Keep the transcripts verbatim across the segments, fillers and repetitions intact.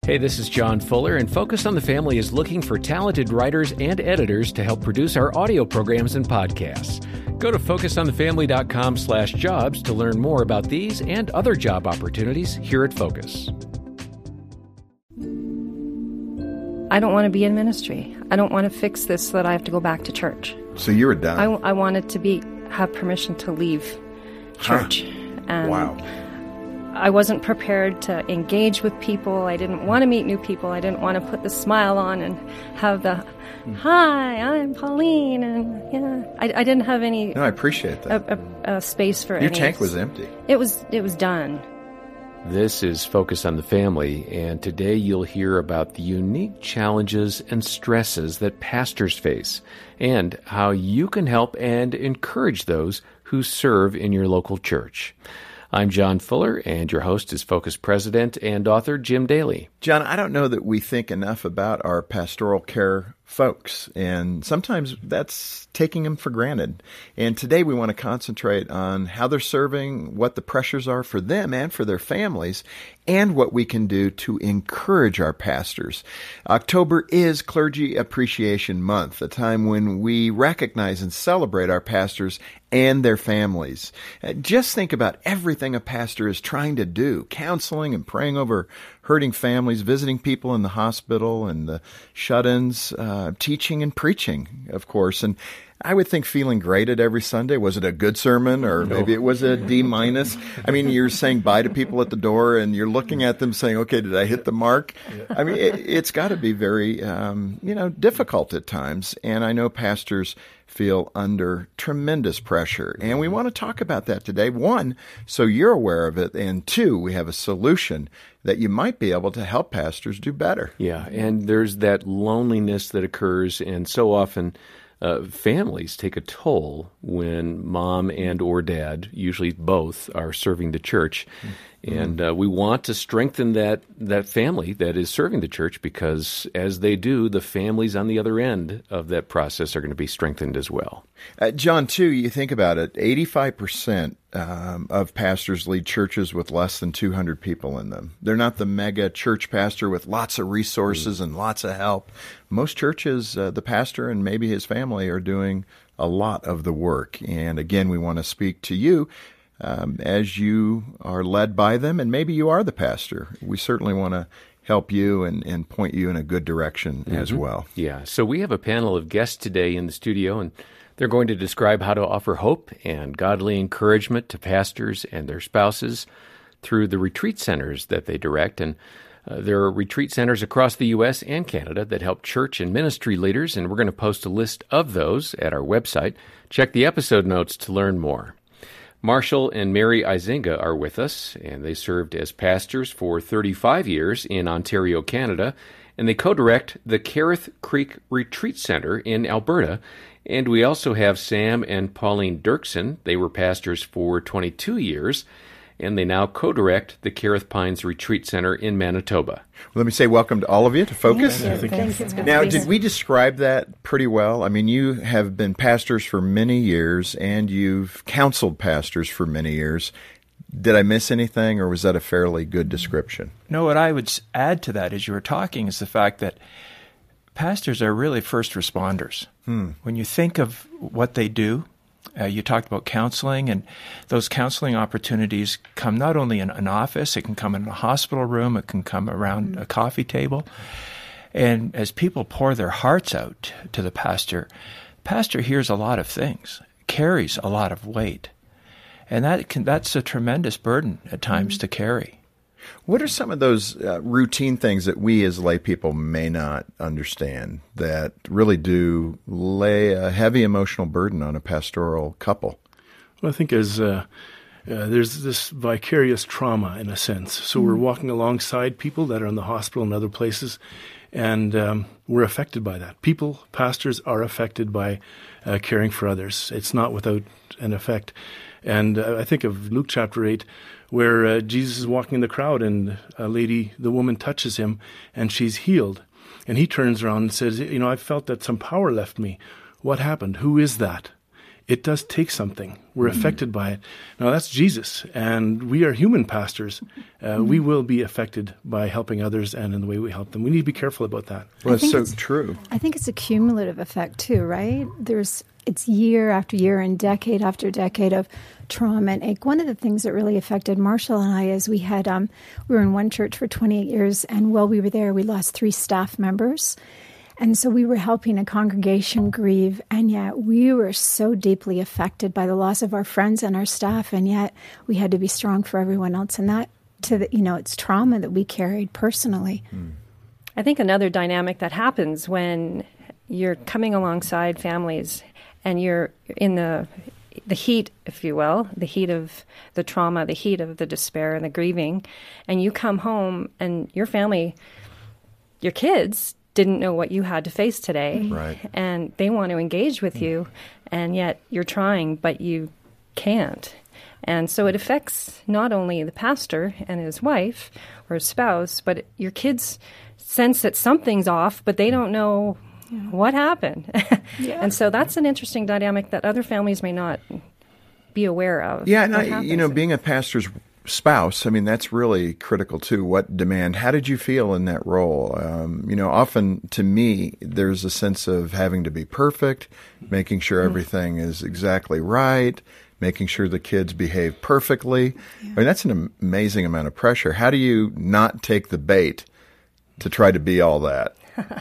Hey, this is John Fuller, and Focus on the Family is looking for talented writers and editors to help produce our audio programs and podcasts. Go to focusonthefamily.com slash jobs to learn more about these and other job opportunities here at Focus. I don't want to be in ministry. I don't want to fix this so that I have to go back to church. So you were done. I, I wanted to be have permission to leave church. Huh. And wow. I wasn't prepared to engage with people. I didn't want to meet new people. I didn't want to put the smile on and have the, hi, I'm Pauline, and yeah, I, I didn't have any. No, I appreciate that. A, a, a space for your any. tank was empty. It was. It was done. This is Focus on the Family, and today you'll hear about the unique challenges and stresses that pastors face, and how you can help and encourage those who serve in your local church. I'm John Fuller, and your host is Focus President and author Jim Daly. John, I don't know that we think enough about our pastoral care folks, and sometimes that's taking them for granted. And today we want to concentrate on how they're serving, what the pressures are for them and for their families, and what we can do to encourage our pastors. October is Clergy Appreciation Month, a time when we recognize and celebrate our pastors and their families. Uh, just think about everything a pastor is trying to do, counseling and praying over hurting families, visiting people in the hospital and the shut-ins, uh, teaching and preaching, of course. And I would think feeling great at every Sunday. Was it a good sermon, or No. maybe it was a D minus? I mean, you're saying bye to people at the door, and you're looking at them saying, okay, did I hit the mark? I mean, it, it's got to be very, um, you know, difficult at times. And I know pastors feel under tremendous pressure. And we want to talk about that today. One, so you're aware of it. And two, we have a solution that you might be able to help pastors do better. Yeah, and there's that loneliness that occurs, and so often uh, families take a toll when mom and or dad, usually both, are serving the church. Mm-hmm. And uh, we want to strengthen that, that family that is serving the church, because as they do, the families on the other end of that process are going to be strengthened as well. Uh, John, too, you think about it, eighty-five percent um, of pastors lead churches with less than two hundred people in them. They're not the mega church pastor with lots of resources mm. and lots of help. Most churches, uh, the pastor and maybe his family are doing a lot of the work. And again, we want to speak to you Um, as you are led by them, and maybe you are the pastor. We certainly want to help you and, and point you in a good direction mm-hmm. as well. Yeah, so we have a panel of guests today in the studio, and they're going to describe how to offer hope and godly encouragement to pastors and their spouses through the retreat centers that they direct. And uh, there are retreat centers across the U S and Canada that help church and ministry leaders, and we're going to post a list of those at our website. Check the episode notes to learn more. Marshall and Mary Izinga are with us, and they served as pastors for thirty-five years in Ontario, Canada, and they co-direct the Carith Creek Retreat Center in Alberta. And we also have Sam and Pauline Dirksen. They were pastors for twenty-two years, and they now co-direct the Carith Pines Retreat Center in Manitoba. Let me say welcome to all of you to Focus. Thank you. Thank you. It's good Now, to be did here. we describe that pretty well? I mean, you have been pastors for many years, and you've counseled pastors for many years. Did I miss anything, or was that a fairly good description? No, what I would add to that as you were talking is the fact that pastors are really first responders. Hmm. When you think of what they do, Uh, you talked about counseling, and those counseling opportunities come not only in an office, it can come in a hospital room, it can come around a coffee table. And as people pour their hearts out to the pastor, pastor hears a lot of things, carries a lot of weight. And that can, that's a tremendous burden at times mm-hmm. to carry. What are some of those uh, routine things that we as lay people may not understand that really do lay a heavy emotional burden on a pastoral couple? Well, I think as uh, uh, there's this vicarious trauma in a sense. So mm-hmm. we're walking alongside people that are in the hospital and other places, and um, we're affected by that. People, pastors, are affected by uh, caring for others. It's not without an effect. And uh, I think of Luke chapter eight, where uh, Jesus is walking in the crowd, and a lady, the woman, touches him, and she's healed. And he turns around and says, you know, I felt that some power left me. What happened? Who is that? it does take something. We're mm-hmm. affected by it. Now, that's Jesus, and we are human pastors. Uh, mm-hmm. We will be affected by helping others and in the way we help them. We need to be careful about that. Well, it's so it's, true. I think it's a cumulative effect, too, right? There's It's year after year and decade after decade of trauma and ache. One of the things that really affected Marshall and I is we had, um, we were in one church for twenty-eight years, and while we were there, we lost three staff members. And so we were helping a congregation grieve, and yet we were so deeply affected by the loss of our friends and our staff, and yet we had to be strong for everyone else. And that, to the, you know, it's trauma that we carried personally. Mm. I think another dynamic that happens when you're coming alongside families and you're in the the heat, if you will, the heat of the trauma, the heat of the despair and the grieving, and you come home and your family, your kids didn't know what you had to face today. Right. And they want to engage with you, and yet you're trying, but you can't. And so it affects not only the pastor and his wife or his spouse, but your kids sense that something's off, but they don't know yeah. what happened. Yeah. And so that's an interesting dynamic that other families may not be aware of. Yeah, and I, you know, being a pastor's spouse, I mean, that's really critical too. What demand? How did you feel in that role? Um, you know, often to me, there's a sense of having to be perfect, making sure everything is exactly right, making sure the kids behave perfectly. Yeah. I mean, that's an amazing amount of pressure. How do you not take the bait to try to be all that?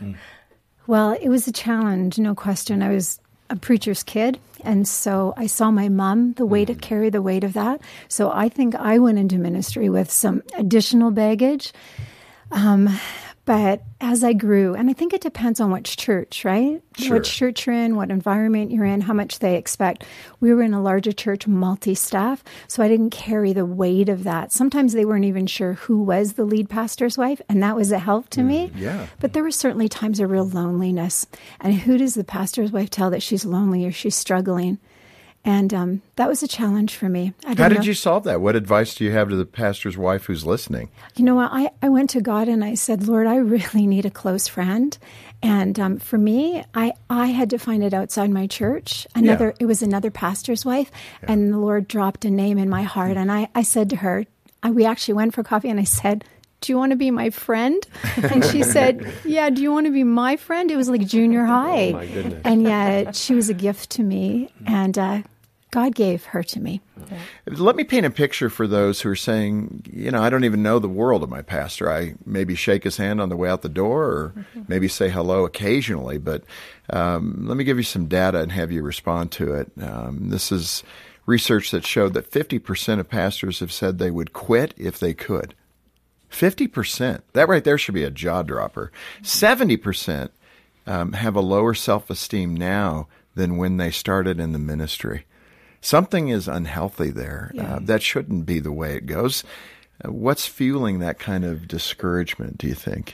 Well, it was a challenge, no question. I was a preacher's kid, and so I saw my mom, the weight, mm. carry the weight of that. So I think I went into ministry with some additional baggage. Um, but as I grew, and I think it depends on which church, right? Sure. Which church you're in, what environment you're in, how much they expect. We were in a larger church, multi-staff, so I didn't carry the weight of that. Sometimes they weren't even sure who was the lead pastor's wife, and that was a help to mm, me. Yeah. But there were certainly times of real loneliness. And who does the pastor's wife tell that she's lonely or she's struggling? And um, that was a challenge for me. I How did know. you solve that? What advice do you have to the pastor's wife who's listening? You know what? I, I went to God and I said, Lord, I really need a close friend. And um, for me, I, I had to find it outside my church. Another, Yeah. It was another pastor's wife. Yeah. And the Lord dropped a name in my heart. And I, I said to her, I, we actually went for coffee, and I said, do you want to be my friend? And she said, yeah, do you want to be my friend? It was like junior high. Oh, my goodness. And yet she was a gift to me, and uh, God gave her to me. Okay. Let me paint a picture for those who are saying, you know, I don't even know the world of my pastor. I maybe shake his hand on the way out the door, or mm-hmm. maybe say hello occasionally. But um, let me give you some data and have you respond to it. Um, this is research that showed that fifty percent of pastors have said they would quit if they could. fifty percent. That right there should be a jaw dropper. seventy percent um, have a lower self-esteem now than when they started in the ministry. Something is unhealthy there. Yeah. Uh, that shouldn't be the way it goes. Uh, what's fueling that kind of discouragement, do you think?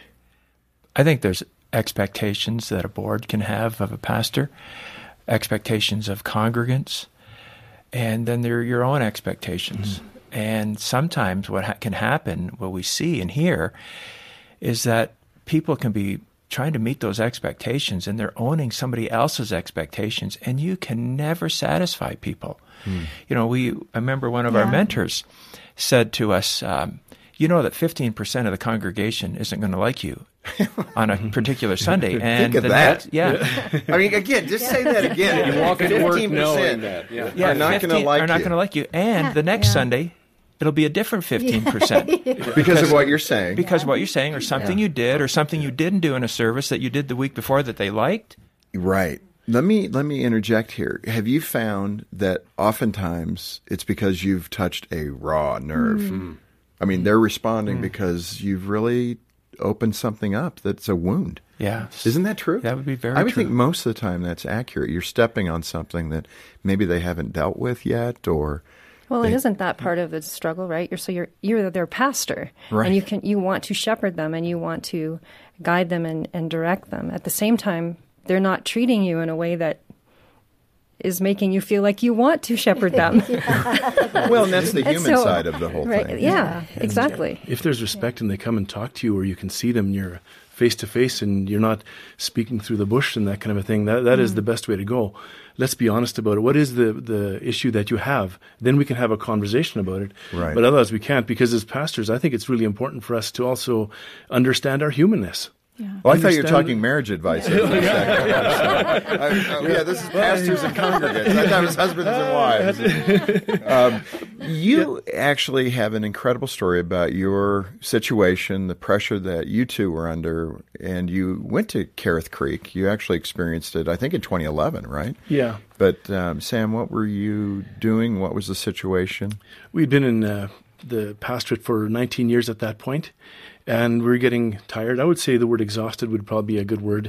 I think there's expectations that a board can have of a pastor, expectations of congregants, and then there are your own expectations. Mm-hmm. And sometimes what ha- can happen, what we see and hear, is that people can be trying to meet those expectations, and they're owning somebody else's expectations, and you can never satisfy people. Mm. You know, we I remember one of yeah. our mentors said to us, um, you know that fifteen percent of the congregation isn't going to like you on a particular Sunday. And Think of the that. Next, yeah. I mean, again, just say that again. You walk into work knowing that. Yeah, yeah are not going to like are not going to like you. And yeah, the next yeah. Sunday, it'll be a different fifteen percent. Yeah. Because, because of what you're saying. Because of what you're saying, or something yeah. you did, or something you didn't do in a service that you did the week before that they liked. Right. Let me let me interject here. Have you found that oftentimes it's because you've touched a raw nerve? Mm. I mean, they're responding mm. because you've really opened something up that's a wound. Yeah. Isn't that true? That would be very true. I would true. think most of the time that's accurate. You're stepping on something that maybe they haven't dealt with yet, or... Well, they, it isn't that part of the struggle, right? You're so you're you're their pastor, right. and you can you want to shepherd them, and you want to guide them and, and direct them. At the same time, they're not treating you in a way that is making you feel like you want to shepherd them. Well, and that's the And human so- side of the whole right, thing. Yeah, exactly. If there's respect and they come and talk to you, or you can see them, you're face to face and you're not speaking through the bush and that kind of a thing, that that is the best way to go. Let's be honest about it. What is the, the issue that you have? Then we can have a conversation about it. Right. But otherwise we can't, because as pastors, I think it's really important for us to also understand our humanness. Yeah. Well, I thought you were Understand- talking marriage advice. Yeah, I, I, yeah this is pastors and congregants. I thought it was husbands and wives. Um, you actually have an incredible story about your situation, the pressure that you two were under, and you went to Kerith Creek. You actually experienced it, I think, in twenty eleven, right? Yeah. But, um, Sam, what were you doing? What was the situation? We'd been in uh, the pastorate for nineteen years at that point, and we were getting tired. I would say the word exhausted would probably be a good word.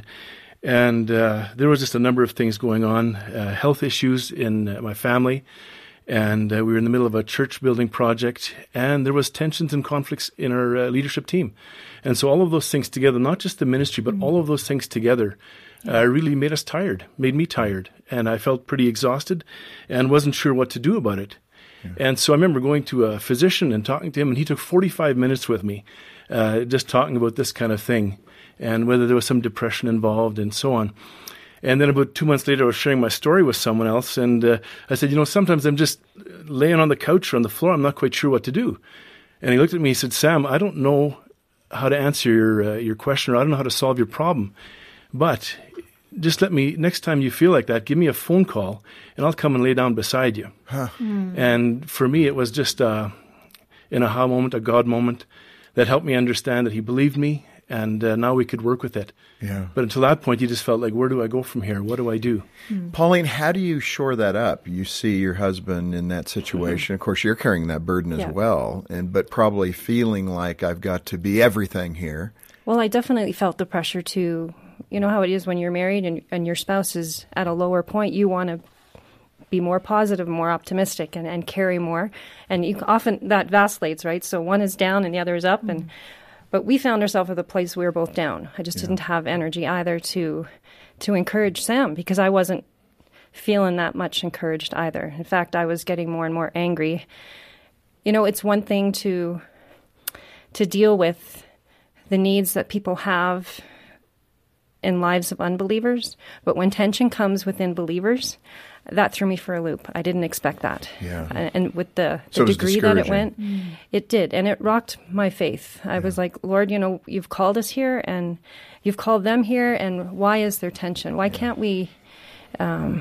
And uh, there was just a number of things going on, uh, health issues in uh, my family, and uh, we were in the middle of a church building project, and there was tensions and conflicts in our uh, leadership team. And so all of those things together, not just the ministry, but all of those things together, uh, really made us tired, made me tired. And I felt pretty exhausted and wasn't sure what to do about it. And so I remember going to a physician and talking to him, and he took forty-five minutes with me, uh, just talking about this kind of thing and whether there was some depression involved and so on. And then about two months later, I was sharing my story with someone else, and uh, I said, you know, sometimes I'm just laying on the couch or on the floor. I'm not quite sure what to do. And he looked at me and he said, Sam, I don't know how to answer your uh, your question, or I don't know how to solve your problem, but just let me, next time you feel like that, give me a phone call, and I'll come and lay down beside you. Huh. And for me, it was just uh, an aha moment, a God moment that helped me understand that he believed me, and uh, now we could work with it. Yeah. But until that point, you just felt like, where do I go from here? What do I do? Pauline, how do you shore that up? You see your husband in that situation. Of course, you're carrying that burden as Yeah. well, and but probably feeling like I've got to be everything here. Well, I definitely felt the pressure to, you know how it is when you're married and, and your spouse is at a lower point, you want to be more positive, more optimistic, and, and carry more. And you often, that vacillates, right? So one is down and the other is up. and But we found ourselves at the place we were both down. I just didn't have energy either to to encourage Sam, because I wasn't feeling that much encouraged either. In fact, I was getting more and more angry. You know, it's one thing to to deal with the needs that people have in lives of unbelievers, but when tension comes within believers, that threw me for a loop. I didn't expect that. Yeah. And, and with the, So the it was degree that it discouraging. went, it did. And it rocked my faith. I was like, Lord, you know, you've called us here and you've called them here, and why is there tension? Why can't we... Um,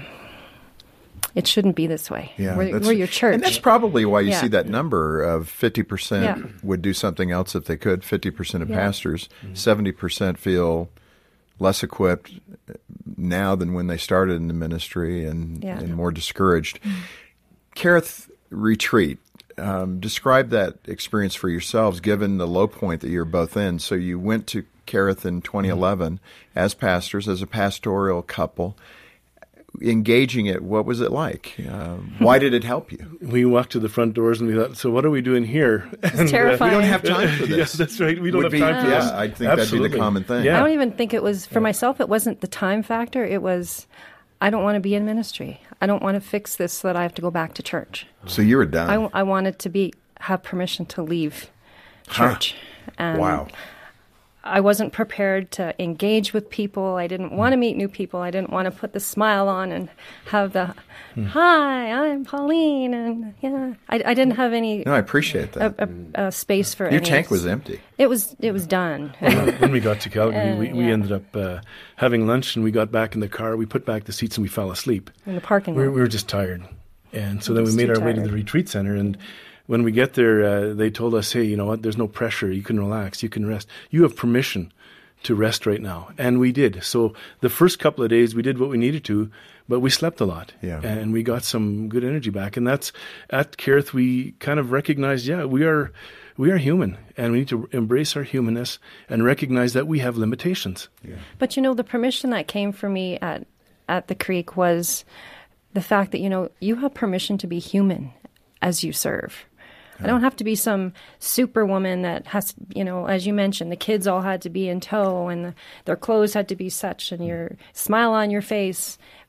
it shouldn't be this way. Yeah, we're, that's- we're your church. And that's probably why you Yeah. see that number of fifty percent Yeah. would do something else if they could, fifty percent of Yeah. pastors, seventy percent feel less equipped now than when they started in the ministry, and, Yeah. and more discouraged. Kerith Retreat, um, describe that experience for yourselves, given the low point that you're both in. So you went to Kerith in twenty eleven as pastors, as a pastoral couple. Engaging it, what was it like? Uh, why did it help you? We walked to the front doors and we thought, so what are we doing here? And, uh, terrifying. We don't have time for this. yes, that's right. We don't Would have be- time for yeah, this. I think that'd be the Absolutely. common thing. Yeah. I don't even think it was, for myself, it wasn't the time factor. It was, I don't want to be in ministry. I don't want to fix this so that I have to go back to church. So you were done. I, I wanted to be have permission to leave church. And Wow. I wasn't prepared to engage with people. I didn't want to meet new people. I didn't want to put the smile on and have the, hi, I'm Pauline. And yeah, I, I didn't have any No, I appreciate that. a, a, a space for Your any. tank was empty. It was, it was done. When we got to Calgary, Uh, we, we yeah. ended up uh, having lunch, and we got back in the car. We put back the seats and we fell asleep. In the parking We lot. were, we were just tired. And so then we Just made too our way to tired. the retreat center. And when we get there, uh, they told us, hey, you know what? There's no pressure. You can relax. You can rest. You have permission to rest right now. And we did. So the first couple of days, we did what we needed to, but we slept a lot. Yeah. And we got some good energy back. And that's, at Kerith, we kind of recognized, yeah, we are we are human, and we need to embrace our humanness and recognize that we have limitations. But, you know, the permission that came for me at, at the Creek was the fact that, you know, you have permission to be human as you serve. I don't have to be some superwoman that has, you know, as you mentioned, the kids all had to be in tow and the, their clothes had to be such and your smile on your face.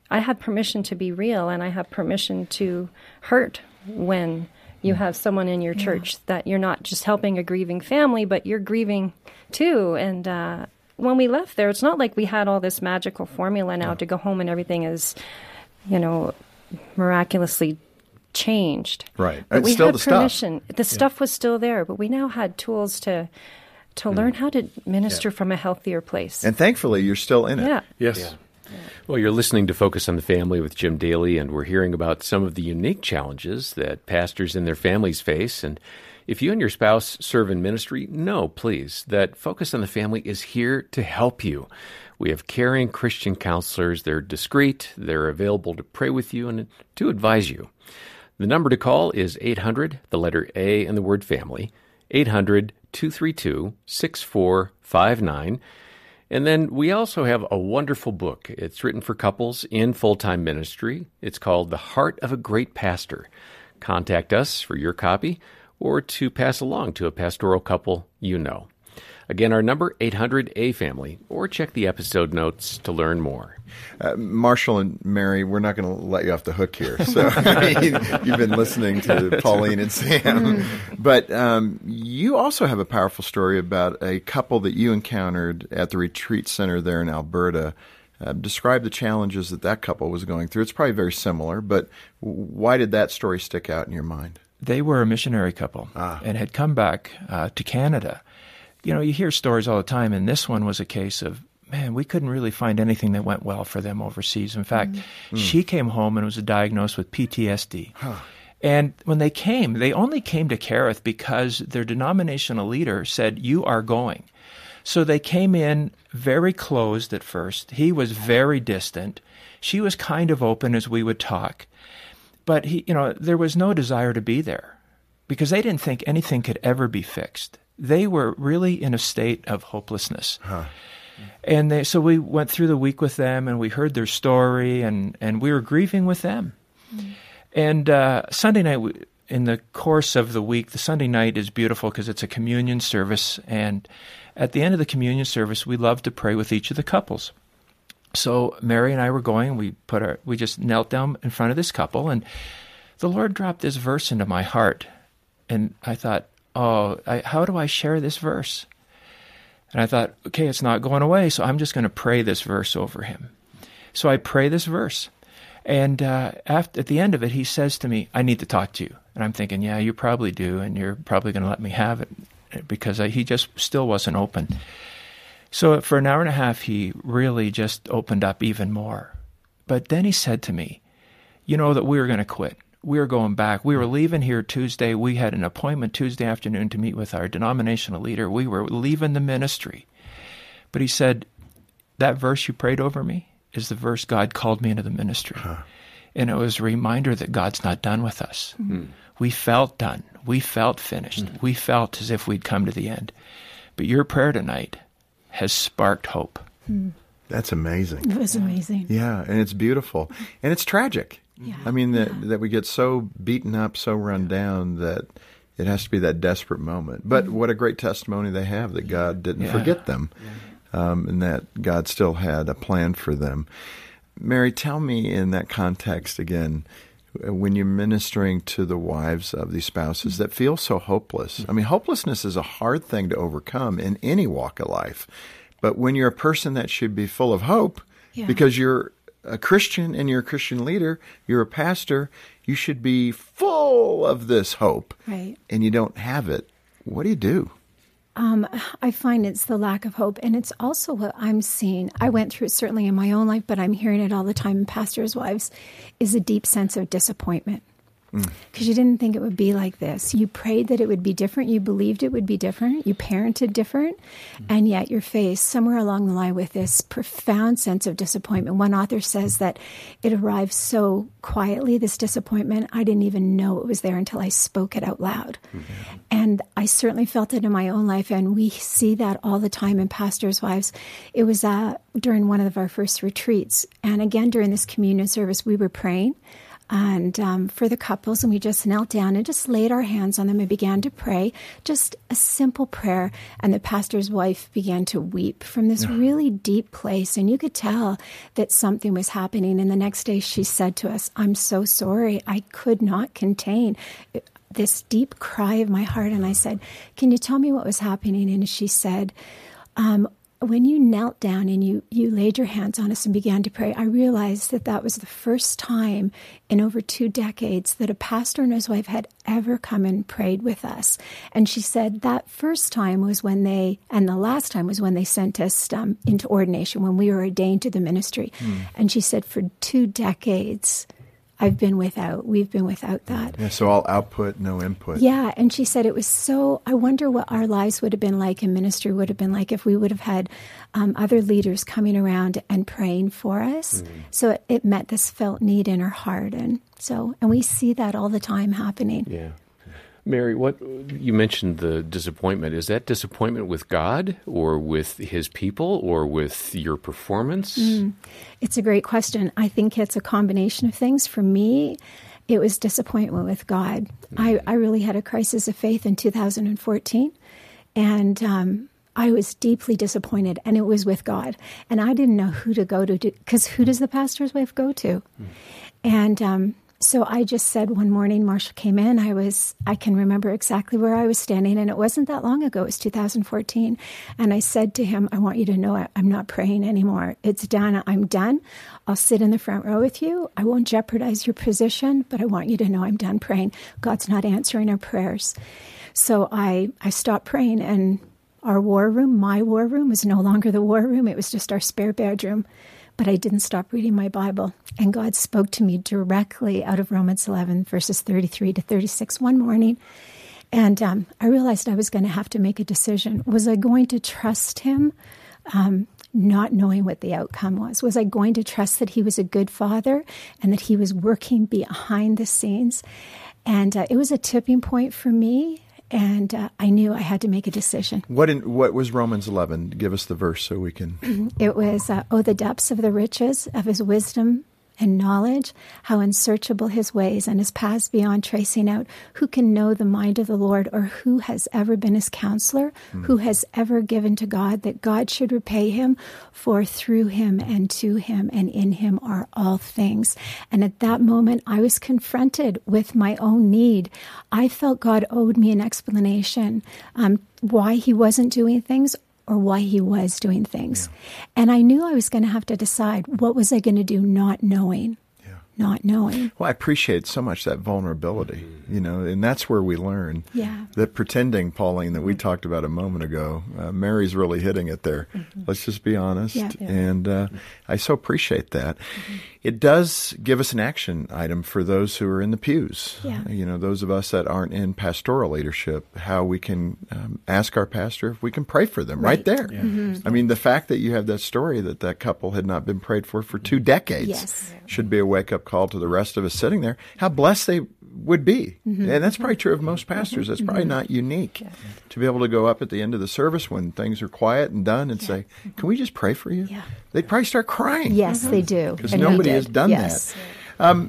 I have permission to be real, and I have permission to hurt when you have someone in your Yeah. church that you're not just helping a grieving family, but you're grieving too. And uh, when we left there, it's not like we had all this magical formula now to go home and everything is, you know, miraculously changed. Right. But It's we still had the stuff. permission. The stuff was still there, but we now had tools to to learn how to minister from a healthier place. And thankfully, you're still in it. yeah. Yes. Well, you're listening to Focus on the Family with Jim Daly, and we're hearing about some of the unique challenges that pastors and their families face. And if you and your spouse serve in ministry, know, please, that Focus on the Family is here to help you. We have caring Christian counselors. They're discreet. They're available to pray with you and to advise you. The number to call is eight hundred, the letter A and the word family, eight hundred, two three two, six four five nine. And then we also have a wonderful book. It's written for couples in full-time ministry. It's called The Heart of a Great Pastor. Contact us for your copy or to pass along to a pastoral couple you know. Again, our number, eight hundred A family, or check the episode notes to learn more. Uh, Marshall and Mary, we're not going to let you off the hook here. So I mean, you've been listening to Pauline and Sam. But um, you also have a powerful story about a couple that you encountered at the retreat center there in Alberta. Uh, describe the challenges that that couple was going through. It's probably very similar, but why did that story stick out in your mind? They were a missionary couple Ah. and had come back uh, to Canada. You know, you hear stories all the time, and this one was a case of, man, we couldn't really find anything that went well for them overseas. In fact, mm. she came home and was diagnosed with P T S D. Huh. And when they came, they only came to Kerith because their denominational leader said, you are going. So they came in very closed at first. He was very distant. She was kind of open as we would talk. But, he, you know, there was no desire to be there because they didn't think anything could ever be fixed. They were really in a state of hopelessness. Huh. And they, so we went through the week with them, and we heard their story, and, and we were grieving with them. Mm. And uh, Sunday night, we, in the course of the week, the Sunday night is beautiful because it's a communion service. And at the end of the communion service, we love to pray with each of the couples. So Mary and I were going, we put our, we just knelt down in front of this couple, and the Lord dropped this verse into my heart. And I thought, oh, I, how do I share this verse? And I thought, okay, it's not going away, so I'm just going to pray this verse over him. So I pray this verse. And uh, after, at the end of it, he says to me, I need to talk to you. And I'm thinking, yeah, you probably do, and you're probably going to let me have it, because I, he just still wasn't open. So for an hour and a half, he really just opened up even more. But then he said to me, you know that we were going to quit. We were going back. We were leaving here Tuesday. We had an appointment Tuesday afternoon to meet with our denominational leader. We were leaving the ministry. But he said, that verse you prayed over me is the verse God called me into the ministry. Huh. And it was a reminder that God's not done with us. Mm-hmm. We felt done. We felt finished. Mm-hmm. We felt as if we'd come to the end. But your prayer tonight has sparked hope. Mm. That's amazing. It was amazing. Yeah, and it's beautiful. And it's tragic. Yeah. I mean, that, yeah. that we get so beaten up, so run down that it has to be that desperate moment. But what a great testimony they have that God didn't yeah. forget them, um, and that God still had a plan for them. Mary, tell me in that context again, when you're ministering to the wives of these spouses that feel so hopeless. I mean, hopelessness is a hard thing to overcome in any walk of life. But when you're a person that should be full of hope, yeah. because you're a Christian and you're a Christian leader, you're a pastor, you should be full of this hope. Right. And you don't have it. What do you do? Um, I find it's the lack of hope. And it's also what I'm seeing. I went through it certainly in my own life, but I'm hearing it all the time in pastors' wives, is a deep sense of disappointment. Because mm. you didn't think it would be like this. You prayed that it would be different. You believed it would be different. You parented different. Mm. And yet you're faced somewhere along the line with this profound sense of disappointment. One author says that it arrived so quietly, this disappointment, I didn't even know it was there until I spoke it out loud. Mm-hmm. And I certainly felt it in my own life. And we see that all the time in pastors' wives. It was uh, during one of our first retreats. And again, during this communion service, we were praying. and um, for the couples, and we just knelt down and just laid our hands on them and began to pray, just a simple prayer. And the pastor's wife began to weep from this really deep place, and you could tell that something was happening. And the next day she said to us, "I'm so sorry. I could not contain this deep cry of my heart." And I said, "Can you tell me what was happening?" And she said, um, when you knelt down and you, you laid your hands on us and began to pray, I realized that that was the first time in over two decades that a pastor and his wife had ever come and prayed with us. And she said that first time was when they, and the last time was when they sent us um, into ordination, when we were ordained to the ministry. Mm. And she said, for two decades, I've been without, we've been without that. Yeah, so all output, no input. Yeah, and she said it was so, I wonder what our lives would have been like and ministry would have been like if we would have had um, other leaders coming around and praying for us. Mm. So it, it met this felt need in her heart. And so, and we see that all the time happening. Yeah. Mary, what you mentioned the disappointment. Is that disappointment with God or with his people or with your performance? Mm, it's a great question. I think it's a combination of things. For me, it was disappointment with God. Mm. I, I really had a crisis of faith in two thousand fourteen, and um, I was deeply disappointed, and it was with God. And I didn't know who to go to, because who does the pastor's wife go to? Mm. And um So I just said one morning, Marshall came in, I was, I can remember exactly where I was standing, and it wasn't that long ago, it was two thousand fourteen, and I said to him, I want you to know I, I'm not praying anymore. It's done. I'm done. I'll sit in the front row with you. I won't jeopardize your position, but I want you to know I'm done praying. God's not answering our prayers. So I, I stopped praying, and our war room, my war room, was no longer the war room. It was just our spare bedroom. But I didn't stop reading my Bible. And God spoke to me directly out of Romans eleven, verses thirty-three to thirty-six one morning. And um, I realized I was going to have to make a decision. Was I going to trust him, um, not knowing what the outcome was? Was I going to trust that he was a good father and that he was working behind the scenes? And uh, it was a tipping point for me. And uh, I knew I had to make a decision. What in, what was Romans eleven? Give us the verse so we can... It was, uh, oh, the depths of the riches of his wisdom and knowledge, how unsearchable his ways and his paths beyond tracing out. Who can know the mind of the Lord, or who has ever been his counselor? Mm. Who has ever given to God that God should repay him? For through him and to him and in him are all things. And at that moment, I was confronted with my own need. I felt God owed me an explanation um, why he wasn't doing things, or why he was doing things. Yeah. And I knew I was going to have to decide, what was I going to do not knowing? Yeah. Not knowing. Well, I appreciate so much that vulnerability, you know, and that's where we learn. Yeah. That pretending, Pauline, that we mm-hmm. talked about a moment ago, uh, Mary's really hitting it there. Mm-hmm. Let's just be honest. Yeah. Yeah. And uh, I so appreciate that. Mm-hmm. It does give us an action item for those who are in the pews. Yeah. You know, those of us that aren't in pastoral leadership, how we can um, ask our pastor if we can pray for them right, right there. Yeah. Mm-hmm. I mean, the fact that you have that story that that couple had not been prayed for for two decades yes. should be a wake-up call to the rest of us sitting there. How blessed they would be. Mm-hmm. And that's probably true of most pastors. That's probably mm-hmm. not unique yeah. to be able to go up at the end of the service when things are quiet and done and yeah. say, can we just pray for you? Yeah. They'd probably start crying. Yes, mm-hmm. they do. Because nobody has done yes. that. Um,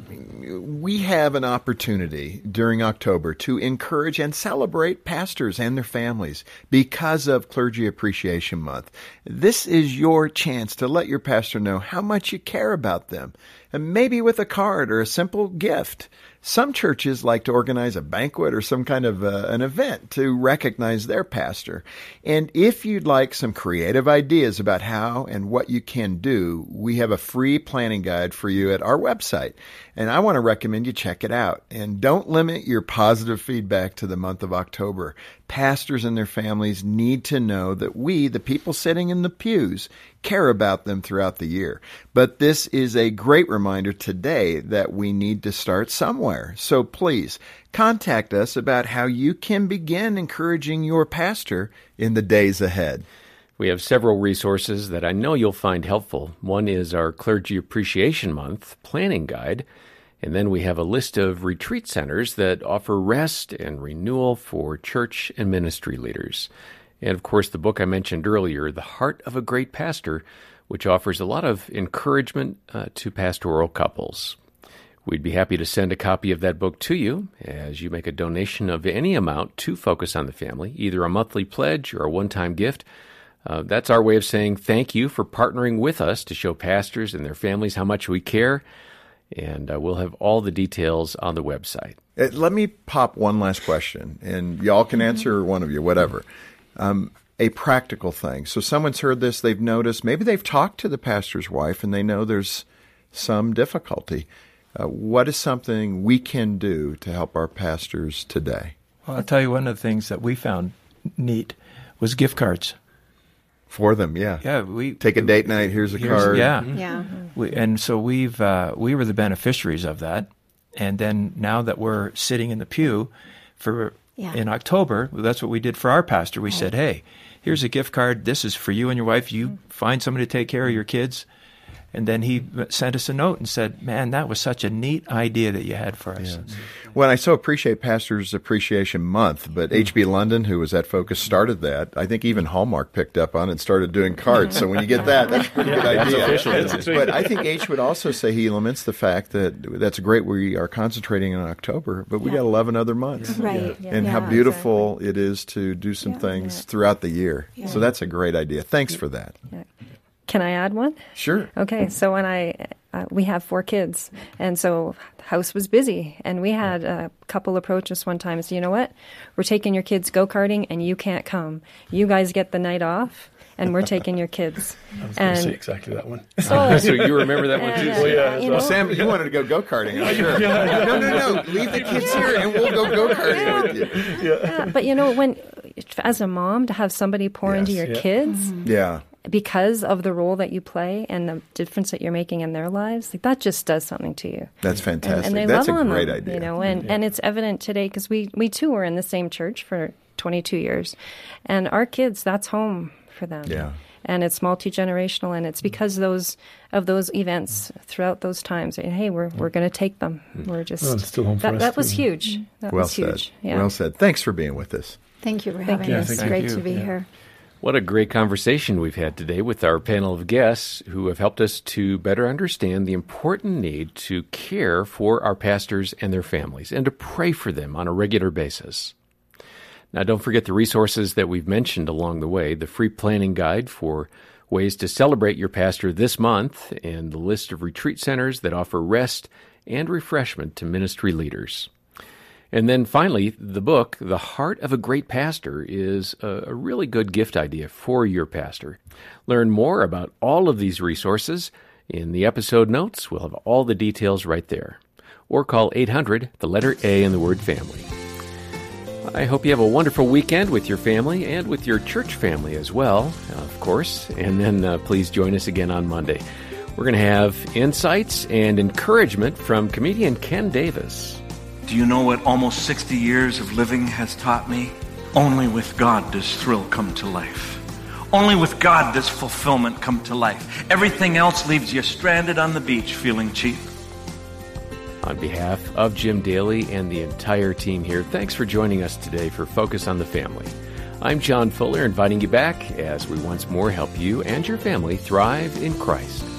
we have an opportunity during October to encourage and celebrate pastors and their families because of Clergy Appreciation Month. This is your chance to let your pastor know how much you care about them, and maybe with a card or a simple gift. Some churches like to organize a banquet or some kind of uh, an event to recognize their pastor. And if you'd like some creative ideas about how and what you can do, we have a free planning guide for you at our website. And I want to recommend you check it out. And don't limit your positive feedback to the month of October. Pastors and their families need to know that we, the people sitting in the pews, care about them throughout the year. But this is a great reminder today that we need to start somewhere. So please contact us about how you can begin encouraging your pastor in the days ahead. We have several resources that I know you'll find helpful. One is our Clergy Appreciation Month planning guide. And then we have a list of retreat centers that offer rest and renewal for church and ministry leaders. And of course, the book I mentioned earlier, The Heart of a Great Pastor, which offers a lot of encouragement uh, to pastoral couples. We'd be happy to send a copy of that book to you as you make a donation of any amount to Focus on the Family, either a monthly pledge or a one-time gift. Uh, that's our way of saying thank you for partnering with us to show pastors and their families how much we care, and uh, we'll have all the details on the website. Uh, let me pop one last question, and y'all can answer, one of you, whatever. Um, a practical thing. So someone's heard this, they've noticed, maybe they've talked to the pastor's wife, and they know there's some difficulty. Uh, what is something we can do to help our pastors today? Well, I'll tell you, one of the things that we found neat was gift cards. For them, yeah. Yeah, we take a date night. Here's a here's, card. Yeah, yeah. We, and so we've uh, we were the beneficiaries of that, and then now that we're sitting in the pew for yeah. in October, that's what we did for our pastor. We right. said, "Hey, here's a gift card. This is for you and your wife. You mm-hmm. find somebody to take care of your kids." And then he sent us a note and said, man, that was such a neat idea that you had for us. Yeah. Well, I so appreciate Pastors Appreciation Month, but H B London, who was at Focus, started that. I think even Hallmark picked up on it and started doing cards. So when you get that, that's a pretty good idea. Official, but I think H would also say he laments the fact that that's great we are concentrating in October, but we yeah. got eleven other months. Yeah. Right. Yeah. And yeah, how beautiful exactly. it is to do some yeah. things yeah. throughout the year. Yeah. So that's a great idea. Thanks for that. Yeah. Can I add one? Sure. Okay, so when I, uh, we have four kids, and so the house was busy, and we had a couple approach us one time and said, you know what, we're taking your kids go-karting, and you can't come. You guys get the night off, and we're taking your kids. I was going to say exactly that one. So, so you remember that one, too? Oh, yeah. You know, Sam, you wanted to go go-karting, I'm sure. yeah. No, no, no, leave the kids here, and we'll go go-karting yeah. with you. Yeah. yeah. But, you know, when as a mom, to have somebody pour yes. into your yeah. kids... Mm-hmm. Yeah. because of the role that you play and the difference that you're making in their lives, like that just does something to you. That's fantastic. And, and they That's love a on great them, idea. You know, and, yeah. and it's evident today because we, we too were in the same church for twenty-two years. And our kids, that's home for them. Yeah. And it's multi-generational, and it's because those of those events throughout those times. Hey, we're we're going to take them. We're just well, it's still home for that, us that was too. huge. That well was said. huge. Yeah. Well said. Thanks for being with us. Thank you for Thank having you. us. Yeah, It's thank great you. to be Yeah. here. What a great conversation we've had today with our panel of guests who have helped us to better understand the important need to care for our pastors and their families and to pray for them on a regular basis. Now, don't forget the resources that we've mentioned along the way, the free planning guide for ways to celebrate your pastor this month, and the list of retreat centers that offer rest and refreshment to ministry leaders. And then finally, the book, The Heart of a Great Pastor, is a, a really good gift idea for your pastor. Learn more about all of these resources in the episode notes. We'll have all the details right there. Or call eight hundred, the letter A in the word family. I hope you have a wonderful weekend with your family and with your church family as well, of course. And then uh, please join us again on Monday. We're going to have insights and encouragement from comedian Ken Davis. Do you know what almost sixty years of living has taught me? Only with God does thrill come to life. Only with God does fulfillment come to life. Everything else leaves you stranded on the beach feeling cheap. On behalf of Jim Daly and the entire team here, thanks for joining us today for Focus on the Family. I'm John Fuller, inviting you back as we once more help you and your family thrive in Christ.